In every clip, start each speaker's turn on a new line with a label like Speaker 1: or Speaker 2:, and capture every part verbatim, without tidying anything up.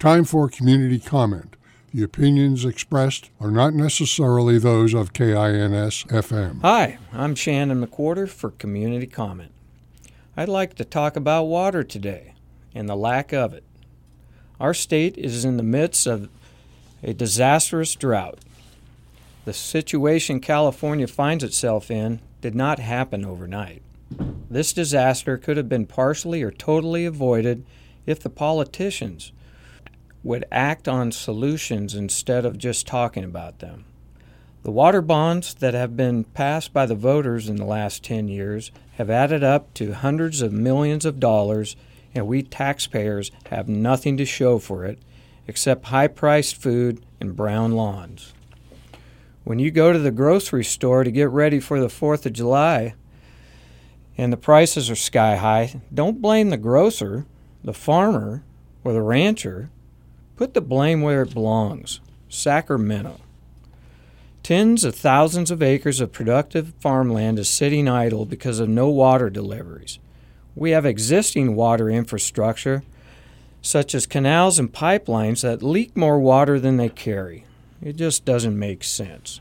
Speaker 1: Time for community comment. The opinions expressed are not necessarily those of K I N S F M.
Speaker 2: Hi, I'm Shannon McWhorter for Community Comment. I'd like to talk about water today and the lack of it. Our state is in the midst of a disastrous drought. The situation California finds itself in did not happen overnight. This disaster could have been partially or totally avoided if the politicians would act on solutions instead of just talking about them. The water bonds that have been passed by the voters in the last ten years have added up to hundreds of millions of dollars, and we taxpayers have nothing to show for it except high-priced food and brown lawns. When you go to the grocery store to get ready for the fourth of July and the prices are sky high, don't blame the grocer, the farmer, or the rancher. Put the blame where it belongs, Sacramento. Tens of thousands of acres of productive farmland is sitting idle because of no water deliveries. We have existing water infrastructure, such as canals and pipelines, that leak more water than they carry. It just doesn't make sense.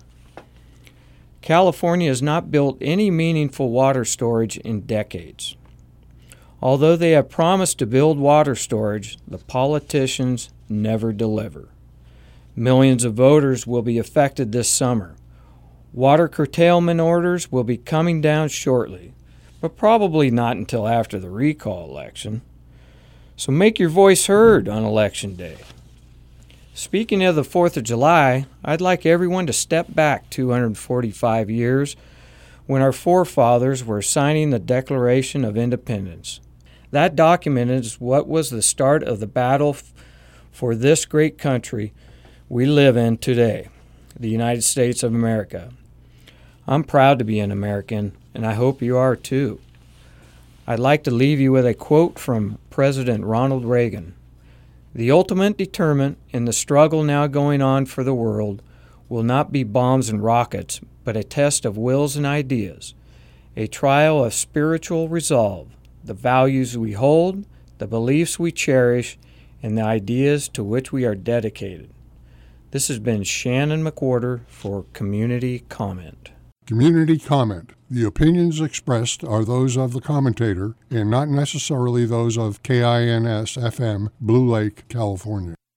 Speaker 2: California has not built any meaningful water storage in decades. Although they have promised to build water storage, the politicians never deliver. Millions of voters will be affected this summer. Water curtailment orders will be coming down shortly, but probably not until after the recall election. So make your voice heard on Election Day. Speaking of the fourth of July, I'd like everyone to step back two hundred forty-five years when our forefathers were signing the Declaration of Independence. That document is what was the start of the battle f- for this great country we live in today, the United States of America. I'm proud to be an American, and I hope you are too. I'd like to leave you with a quote from President Ronald Reagan. The ultimate determinant in the struggle now going on for the world will not be bombs and rockets, but a test of wills and ideas, a trial of spiritual resolve, the values we hold, the beliefs we cherish, and the ideas to which we are dedicated. This has been Shannon McWhorter for Community Comment.
Speaker 1: Community comment. The opinions expressed are those of the commentator and not necessarily those of K I N S F M, Blue Lake, California.